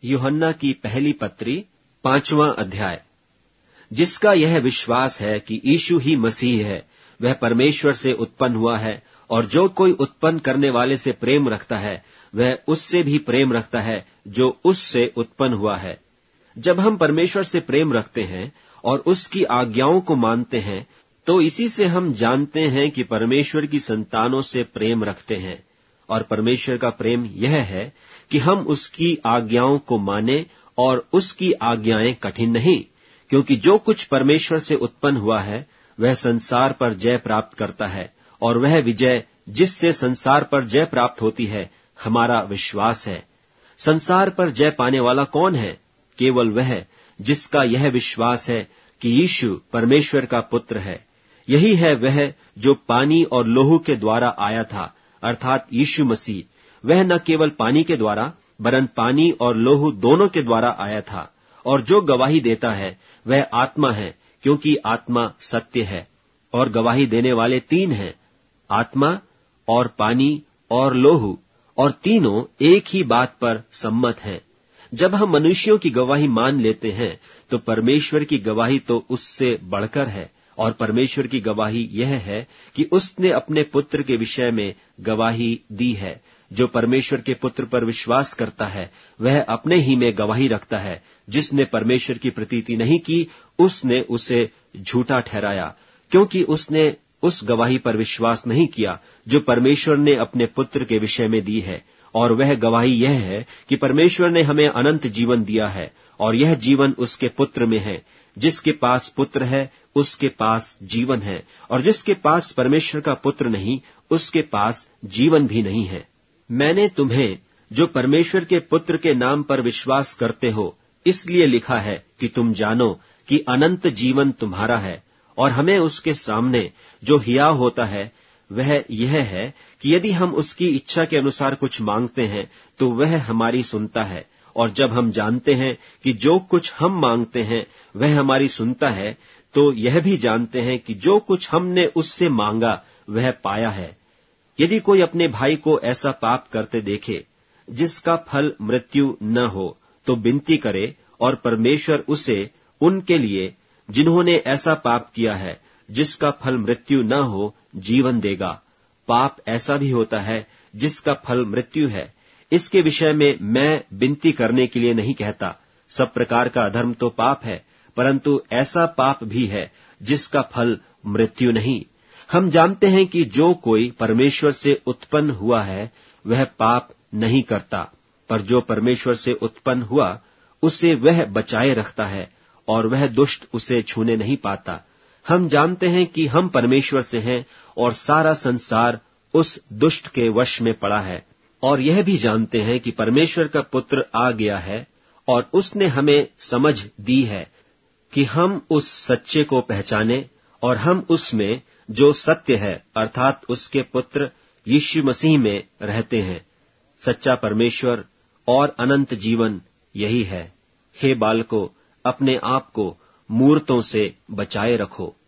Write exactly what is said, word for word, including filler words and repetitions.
यूहन्ना की पहली पत्री पांचवां अध्याय। जिसका यह विश्वास है कि यीशु ही मसीह है, वह परमेश्वर से उत्पन्न हुआ है, और जो कोई उत्पन्न करने वाले से प्रेम रखता है वह उससे भी प्रेम रखता है जो उससे उत्पन्न हुआ है। जब हम परमेश्वर से प्रेम रखते हैं और उसकी आज्ञाओं को मानते हैं, तो इसी से हम जानते हैं कि परमेश्वर की संतानों से प्रेम रखते हैं। और परमेश्वर का प्रेम यह है कि हम उसकी आज्ञाओं को माने, और उसकी आज्ञाएं कठिन नहीं, क्योंकि जो कुछ परमेश्वर से उत्पन्न हुआ है वह संसार पर जय प्राप्त करता है, और वह विजय जिससे संसार पर जय प्राप्त होती है हमारा विश्वास है। संसार पर जय पाने वाला कौन है? केवल वह जिसका यह विश्वास है कि यीशु परमेश्वर का पुत्र है। यही है वह जो पानी और लोहू के द्वारा आया था, अर्थात यीशु मसीह। वह न केवल पानी के द्वारा वरन पानी और लोहू दोनों के द्वारा आया था। और जो गवाही देता है वह आत्मा है, क्योंकि आत्मा सत्य है। और गवाही देने वाले तीन हैं, आत्मा और पानी और लोहू, और तीनों एक ही बात पर सम्मत हैं। जब हम मनुष्यों की गवाही मान लेते हैं तो परमेश्वर की गवाही तो उससे बढ़कर है। और परमेश्वर की गवाही यह है कि उसने अपने पुत्र के विषय में गवाही दी है। जो परमेश्वर के पुत्र पर विश्वास करता है वह अपने ही में गवाही रखता है। जिसने परमेश्वर की प्रतीति नहीं की उसने उसे झूठा ठहराया, क्योंकि उसने उस गवाही पर विश्वास नहीं किया जो परमेश्वर ने अपने पुत्र के विषय में दी है। और वह गवाही यह है कि परमेश्वर ने हमें अनंत जीवन दिया है, और यह जीवन उसके पुत्र में है। जिसके पास पुत्र है उसके पास जीवन है, और जिसके पास परमेश्वर का पुत्र नहीं उसके पास जीवन भी नहीं है। मैंने तुम्हें जो परमेश्वर के पुत्र के नाम पर विश्वास करते हो इसलिए लिखा है कि तुम जानो कि अनंत जीवन तुम्हारा है। और हमें उसके सामने जो हियाव होता है वह यह है कि यदि हम उसकी इच्छा के अनुसार कुछ मांगते हैं तो वह हमारी सुनता है। और जब हम जानते हैं कि जो कुछ हम मांगते हैं वह हमारी सुनता है, तो यह भी जानते हैं कि जो कुछ हमने उससे मांगा वह पाया है। यदि कोई अपने भाई को ऐसा पाप करते देखे जिसका फल मृत्यु न हो, तो विनती करे, और परमेश्वर उसे उनके लिए जिन्होंने ऐसा पाप किया है जिसका फल मृत्यु न हो जीवन देगा। पाप ऐसा भी होता है जिसका फल मृत्यु है। इसके विषय में मैं विनती करने के लिए नहीं कहता। सब प्रकार का अधर्म तो पाप है, परंतु ऐसा पाप भी है जिसका फल मृत्यु नहीं। हम जानते हैं कि जो कोई परमेश्वर से उत्पन्न हुआ है वह पाप नहीं करता, पर जो परमेश्वर से उत्पन्न हुआ उसे वह बचाए रखता है, और वह दुष्ट उसे छूने नहीं पाता। हम जानते हैं कि हम परमेश्वर से हैं, और सारा संसार उस दुष्ट के वश में पड़ा है। और यह भी जानते हैं कि परमेश्वर का पुत्र आ गया है, और उसने हमें समझ दी है कि हम उस सच्चे को पहचाने, और हम उसमें जो सत्य है अर्थात उसके पुत्र यीशु मसीह में रहते हैं। सच्चा परमेश्वर और अनंत जीवन यही है। हे बालकों, अपने आप को मूर्तों से बचाए रखो।